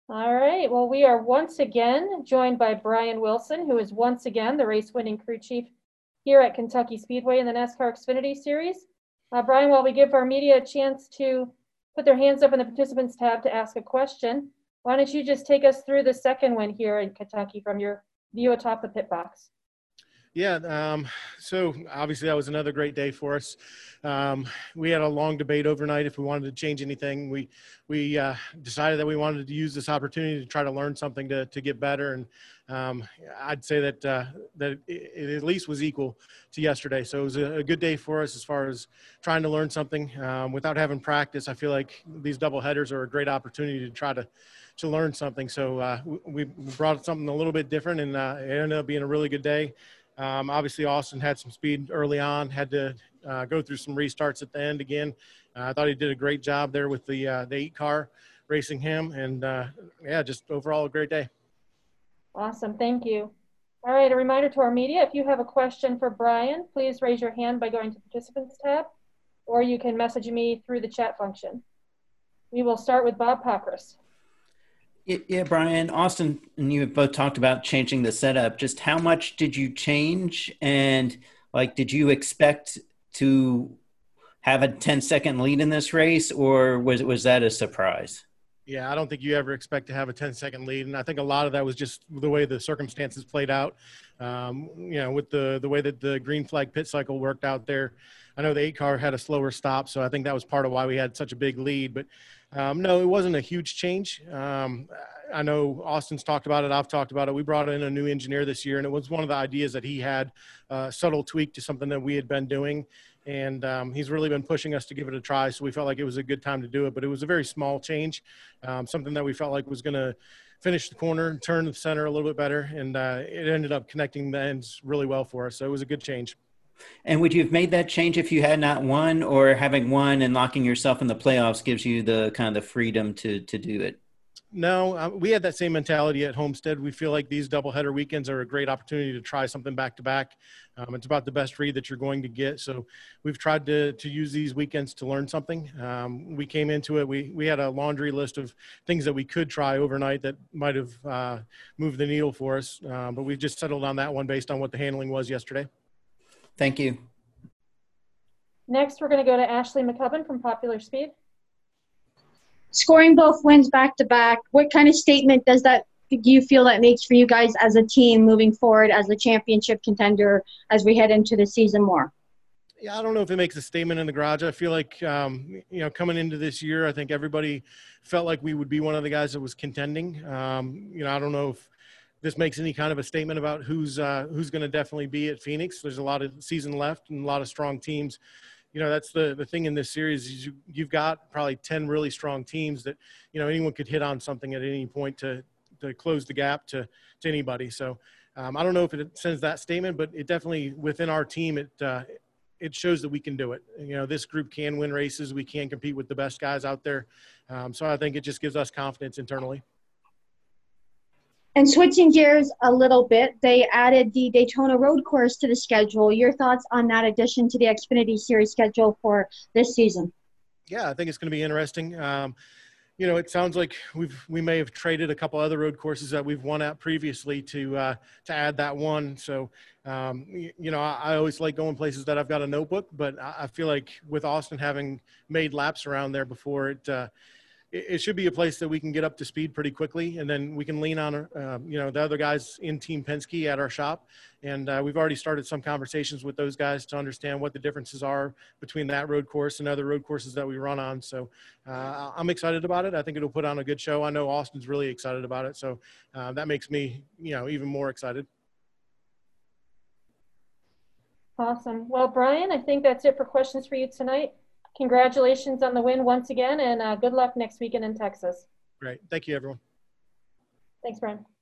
All right, well, we are once again joined by Brian Wilson, who is once again the race-winning crew chief here at Kentucky Speedway in the NASCAR Xfinity Series. Brian, while we give our media a chance to put their hands up in the participants tab to ask a question, why don't you just take us through the second win here in Kentucky from your view atop the pit box? Yeah, so obviously that was another great day for us. We had a long debate overnight if we wanted to change anything. We decided that we wanted to use this opportunity to try to learn something to get better, and I'd say that it at least was equal to yesterday. So it was a good day for us as far as trying to learn something. Without having practice, I feel like these double headers are a great opportunity to try to learn something. So we brought something a little bit different, and it ended up being a really good day. Obviously, Austin had some speed early on, had to go through some restarts at the end again. I thought he did a great job there with the 8-car racing him. And, yeah, just overall a great day. Awesome. Thank you. All right, a reminder to our media, if you have a question for Brian, please raise your hand by going to Participants tab, or you can message me through the chat function. We will start with Bob Pockrass. Yeah, Brian, Austin and you have both talked about changing the setup. Just how much did you change? And did you expect to have a 10-second lead in this race, or was that a surprise? Yeah, I don't think you ever expect to have a 10-second lead. And I think a lot of that was just the way the circumstances played out. With the way that the green flag pit cycle worked out there. I know the 8-car had a slower stop, so I think that was part of why we had such a big lead. But no, it wasn't a huge change. I know Austin's talked about it. I've talked about it. We brought in a new engineer this year, and it was one of the ideas that he had, a subtle tweak to something that we had been doing. And he's really been pushing us to give it a try. So we felt like it was a good time to do it. But it was a very small change, something that we felt like was going to finish the corner, turn the center a little bit better. And it ended up connecting the ends really well for us. So it was a good change. And would you have made that change if you had not won, or having won and locking yourself in the playoffs gives you the kind of the freedom to do it? No, we had that same mentality at Homestead. We feel like these doubleheader weekends are a great opportunity to try something back to back. It's about the best read that you're going to get. So we've tried to use these weekends to learn something. We came into it. We had a laundry list of things that we could try overnight that might have moved the needle for us. But we've just settled on that one based on what the handling was yesterday. Thank you. Next, we're going to go to Ashley McCubbin from Popular Speed. Scoring both wins back to back, what kind of statement do you feel that makes for you guys as a team moving forward as a championship contender as we head into the season more? Yeah, I don't know if it makes a statement in the garage. I feel like, coming into this year, I think everybody felt like we would be one of the guys that was contending. I don't know if this makes any kind of a statement about who's going to definitely be at Phoenix. There's a lot of season left and a lot of strong teams. That's the thing in this series is you've got probably 10 really strong teams that, anyone could hit on something at any point to close the gap to anybody. So I don't know if it sends that statement, but it definitely within our team, it shows that we can do it. This group can win races. We can compete with the best guys out there. So I think it just gives us confidence internally. And switching gears a little bit, they added the Daytona Road Course to the schedule. Your thoughts on that addition to the Xfinity Series schedule for this season? Yeah, I think it's going to be interesting. It sounds like we may have traded a couple other road courses that we've won at previously to add that one. So, I always like going places that I've got a notebook, but I feel like with Austin having made laps around there before, it should be a place that we can get up to speed pretty quickly, and then we can lean on, the other guys in Team Penske at our shop. And we've already started some conversations with those guys to understand what the differences are between that road course and other road courses that we run on. So I'm excited about it. I think it'll put on a good show. I know Austin's really excited about it. So that makes me, even more excited. Awesome. Well, Brian, I think that's it for questions for you tonight. Congratulations on the win once again, and good luck next weekend in Texas. Great. Thank you, everyone. Thanks, Brian.